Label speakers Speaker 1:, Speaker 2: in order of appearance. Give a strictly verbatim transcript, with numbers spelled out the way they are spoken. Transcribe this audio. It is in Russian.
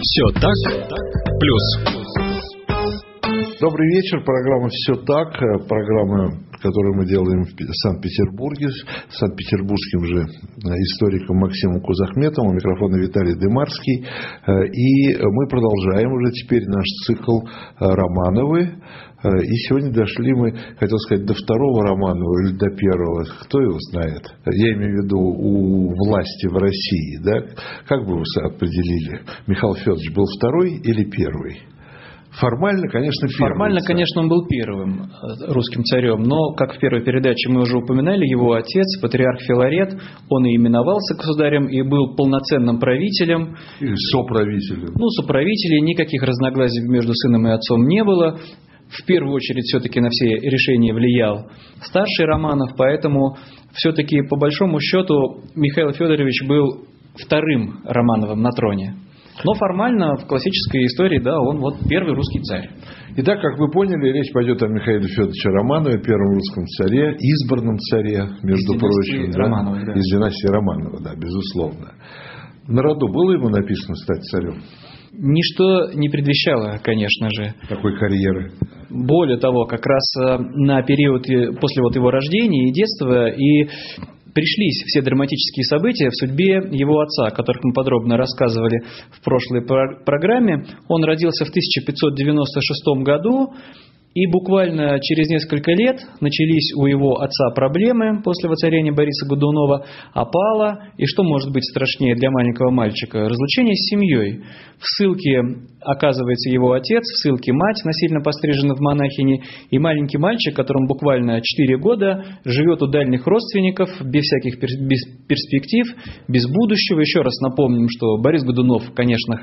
Speaker 1: Все так, плюс.
Speaker 2: Добрый вечер. Программа «Все так». Программа, которую мы делаем в Санкт-Петербурге с санкт-петербургским же историком Максимом Кузахметовым. У микрофона Виталий Дымарский. И мы продолжаем уже теперь наш цикл «Романовы». И сегодня дошли мы, хотел сказать, до второго Романова или до первого. Кто его знает? Я имею в виду у власти в России. Да? Как бы вы определили? Михаил Федорович был второй или первый? Формально, конечно, первым.
Speaker 3: Формально, конечно, он был первым русским царем, но, как в первой передаче мы уже упоминали, его отец, патриарх Филарет, он и именовался государем, и был полноценным правителем.
Speaker 2: Или соправителем.
Speaker 3: Ну, соправителей, никаких разногласий между сыном и отцом не было. В первую очередь, все-таки на все решения влиял старший Романов, поэтому все-таки, по большому счету, Михаил Федорович был вторым Романовым на троне. Но формально в классической истории, да, он вот первый русский царь.
Speaker 2: Итак, как вы поняли, речь пойдет о Михаиле Федоровиче Романове, первом русском царе, избранном царе, между
Speaker 3: из
Speaker 2: прочим. Да,
Speaker 3: Романовых, да.
Speaker 2: Из династии Романова, да, безусловно. На роду было ему написано стать царем?
Speaker 3: Ничто не предвещало, конечно же.
Speaker 2: Такой карьеры.
Speaker 3: Более того, как раз на период после вот его рождения и детства и пришлись все драматические события в судьбе его отца, о которых мы подробно рассказывали в прошлой программе. Он родился в тысяча пятьсот девяносто шестом году, и буквально через несколько лет начались у его отца проблемы после воцарения Бориса Годунова, опала, и что может быть страшнее для маленького мальчика? Разлучение с семьей. В ссылке оказывается его отец, в ссылке мать, насильно пострижена в монахини, и маленький мальчик, которому буквально четыре года, живет у дальних родственников, без всяких без перспектив, без будущего. Еще раз напомним, что Борис Годунов, конечно,